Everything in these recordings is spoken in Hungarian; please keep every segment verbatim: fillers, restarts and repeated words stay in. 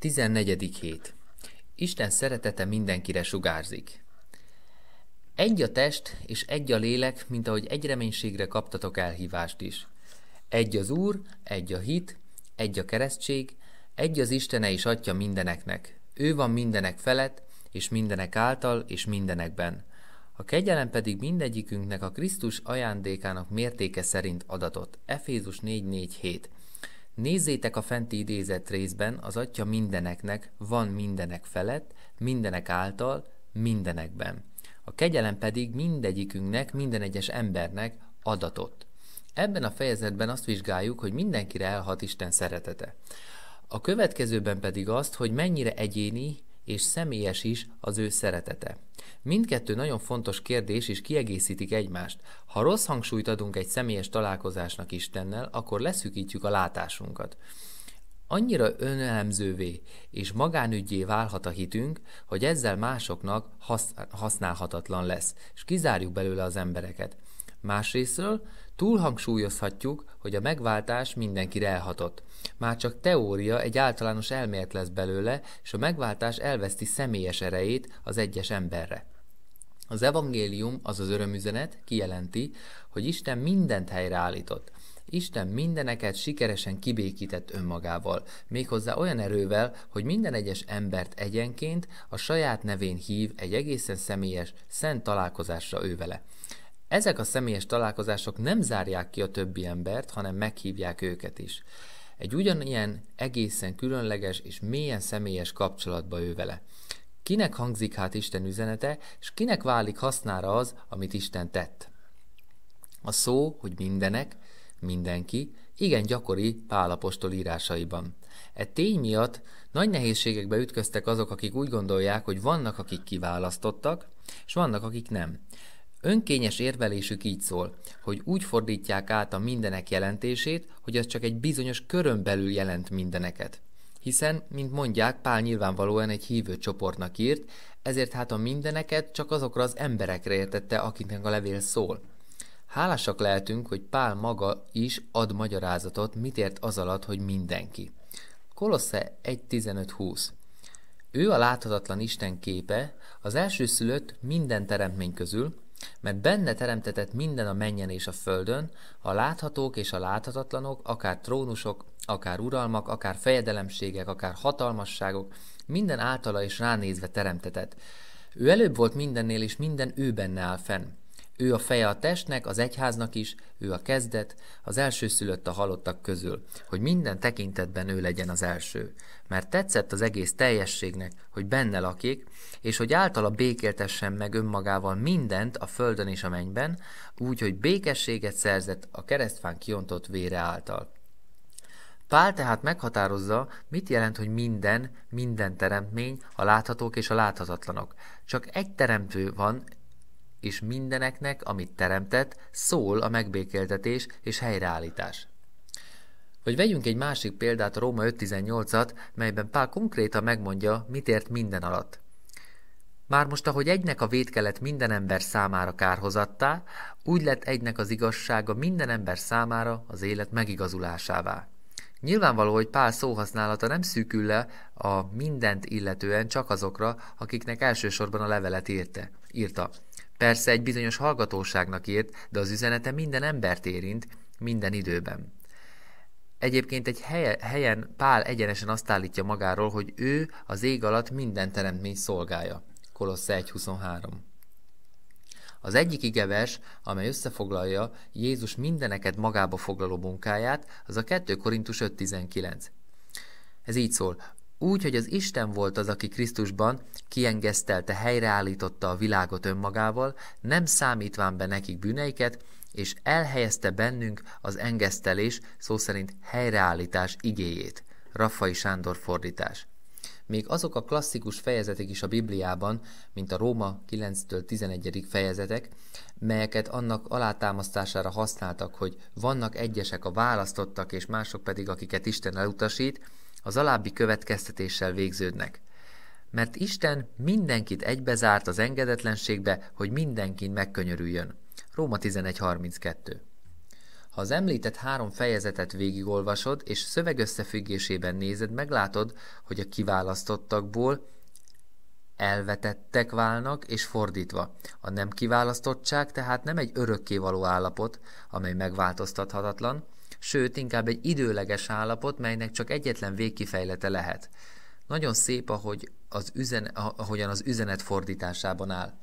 tizennegyedik hét. Isten szeretete mindenkire sugárzik. Egy a test és egy a lélek, mint ahogy egy reménységre kaptatok elhívást is. Egy az Úr, egy a hit, egy a keresztség, egy az Istene és Atya mindeneknek. Ő van mindenek felett, és mindenek által, és mindenekben. A kegyelem pedig mindegyikünknek a Krisztus ajándékának mértéke szerint adatott. Efézus négy négy hét. Nézzétek a fenti idézett részben, az Atya mindeneknek van mindenek felett, mindenek által, mindenekben. A kegyelem pedig mindegyikünknek, minden egyes embernek adatott. Ebben a fejezetben azt vizsgáljuk, hogy mindenkire elhat Isten szeretete. A következőben pedig azt, hogy mennyire egyéni és személyes is az ő szeretete. Mindkettő nagyon fontos kérdés, és kiegészítik egymást. Ha rossz hangsúlyt adunk egy személyes találkozásnak Istennel, akkor leszűkítjük a látásunkat. Annyira önelemzővé és magánüggyé válhat a hitünk, hogy ezzel másoknak hasz- használhatatlan lesz, és kizárjuk belőle az embereket. Másrésztről túlhangsúlyozhatjuk, hogy a megváltás mindenkire elhatott. Már csak teória, egy általános elmélet lesz belőle, és a megváltás elveszti személyes erejét az egyes emberre. Az evangélium, azaz örömüzenet kijelenti, hogy Isten mindent helyreállított. Isten mindeneket sikeresen kibékített önmagával, méghozzá olyan erővel, hogy minden egyes embert egyenként a saját nevén hív egy egészen személyes, szent találkozásra ő vele. Ezek a személyes találkozások nem zárják ki a többi embert, hanem meghívják őket is. Egy ugyanilyen egészen különleges és mélyen személyes kapcsolatba ő vele. Kinek hangzik hát Isten üzenete, és kinek válik hasznára az, amit Isten tett? A szó, hogy mindenek, mindenki, igen gyakori Pál apostol írásaiban. E tény miatt nagy nehézségekbe ütköztek azok, akik úgy gondolják, hogy vannak, akik kiválasztottak, és vannak, akik nem. Önkényes érvelésük így szól, hogy úgy fordítják át a mindenek jelentését, hogy az csak egy bizonyos körön belül jelent mindeneket. Hiszen, mint mondják, Pál nyilvánvalóan egy hívő csoportnak írt, ezért hát a mindeneket csak azokra az emberekre értette, akiknek a levél szól. Hálásak lehetünk, hogy Pál maga is ad magyarázatot, mit ért az alatt, hogy mindenki. Kolosse egy tizenöt húsz. Ő a láthatatlan Isten képe, az elsőszülött minden teremtmény közül, mert benne teremtetett minden a mennyen és a földön, a láthatók és a láthatatlanok, akár trónusok, akár uralmak, akár fejedelemségek, akár hatalmasságok, minden általa és ránézve teremtetett. Ő előbb volt mindennél, és minden ő benne áll fenn. Ő a feje a testnek, az egyháznak is, ő a kezdet, az elsőszülött a halottak közül, hogy minden tekintetben ő legyen az első. Mert tetszett az egész teljességnek, hogy benne lakik, és hogy általa békéltessen meg önmagával mindent a földön és a mennyben, úgy, hogy békességet szerzett a keresztfán kiontott vére által. Pál tehát meghatározza, mit jelent, hogy minden, minden teremtmény, a láthatók és a láthatatlanok. Csak egy teremtő van, és mindeneknek, amit teremtett, szól a megbékéltetés és helyreállítás. Vagy vegyünk egy másik példát, a Róma öt tizennyolcat, melyben Pál konkrétan megmondja, mit ért minden alatt. Már most, ahogy egynek a vétkelet minden ember számára kárhozattá, úgy lett egynek az igazsága minden ember számára az élet megigazulásává. Nyilvánvaló, hogy Pál szóhasználata nem szűkül le a mindent illetően csak azokra, akiknek elsősorban a levelet írte, írta. Persze egy bizonyos hallgatóságnak írt, de az üzenete minden embert érint, minden időben. Egyébként egy helye, helyen Pál egyenesen azt állítja magáról, hogy ő az ég alatt minden teremtmény szolgája. Kolosse egy huszonhárom. Az egyik igevers, amely összefoglalja Jézus mindeneket magába foglaló munkáját, az a kettő Korintus öt tizenkilenc. Ez így szól. Úgy, hogy az Isten volt az, aki Krisztusban kiengesztelte, helyreállította a világot önmagával, nem számítván be nekik bűneiket, és elhelyezte bennünk az engesztelés, szó szerint helyreállítás igéjét. Raffai Sándor fordítás. Még azok a klasszikus fejezetek is a Bibliában, mint a Róma kilenctől tizenegyedik fejezetek, melyeket annak alátámasztására használtak, hogy vannak egyesek a választottak, és mások pedig, akiket Isten elutasít, az alábbi következtetéssel végződnek. Mert Isten mindenkit egybezárt az engedetlenségbe, hogy mindenkin megkönyörüljön. Róma tizenegy harminckettő. Ha az említett három fejezetet végigolvasod, és szövegösszefüggésében nézed, meglátod, hogy a kiválasztottakból elvetettek válnak, és fordítva. A nem kiválasztottság tehát nem egy örökkévaló állapot, amely megváltoztathatatlan, sőt, inkább egy időleges állapot, melynek csak egyetlen végkifejlete lehet. Nagyon szép, ahogy az üzen, ahogyan az üzenet fordításában áll.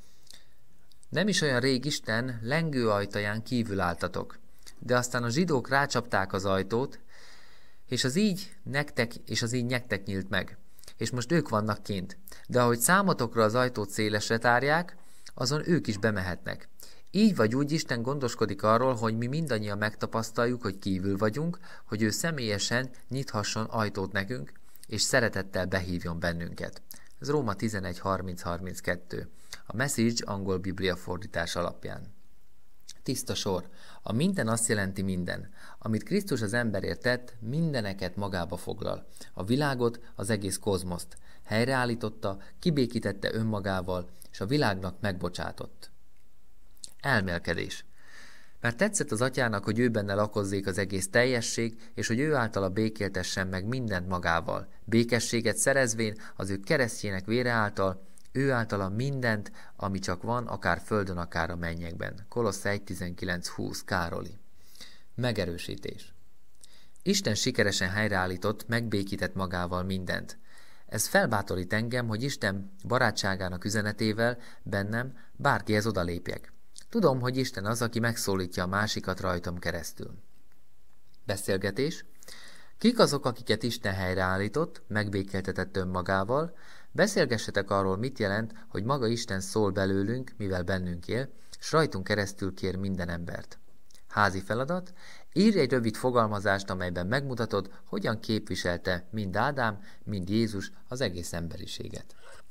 Nem is olyan rég Isten lengő ajtaján kívül álltatok, de aztán a zsidók rácsapták az ajtót, és az így nektek, és az így nektek nyílt meg. És most ők vannak kint. De ahogy számotokra az ajtót szélesre tárják, azon ők is bemehetnek. Így vagy úgy Isten gondoskodik arról, hogy mi mindannyian megtapasztaljuk, hogy kívül vagyunk, hogy ő személyesen nyithasson ajtót nekünk, és szeretettel behívjon bennünket. Ez Róma tizenegy harminc harminckettő. A Message angol biblia fordítás alapján. Tiszta sor. A minden azt jelenti minden. Amit Krisztus az emberért tett, mindeneket magába foglal. A világot, az egész kozmoszt. Helyreállította, kibékítette önmagával, és a világnak megbocsátott. Elmélkedés. Mert tetszett az atyának, hogy ő benne lakozzék az egész teljesség, és hogy ő általa békéltessen meg mindent magával. Békességet szerezvén az ő keresztjének vére által, ő általa mindent, ami csak van, akár földön, akár a mennyekben. Kolossz egy tizenkilenc húsz Károli. Megerősítés. Isten sikeresen helyreállított, megbékített magával mindent. Ez felbátorít engem, hogy Isten barátságának üzenetével bennem bárkihez odalépjek. Tudom, hogy Isten az, aki megszólítja a másikat rajtam keresztül. Beszélgetés. Kik azok, akiket Isten helyreállított, megbékéltetett önmagával? Beszélgessetek arról, mit jelent, hogy maga Isten szól belőlünk, mivel bennünk él, s rajtunk keresztül kér minden embert. Házi feladat. Írj egy rövid fogalmazást, amelyben megmutatod, hogyan képviselte mind Ádám, mind Jézus az egész emberiséget.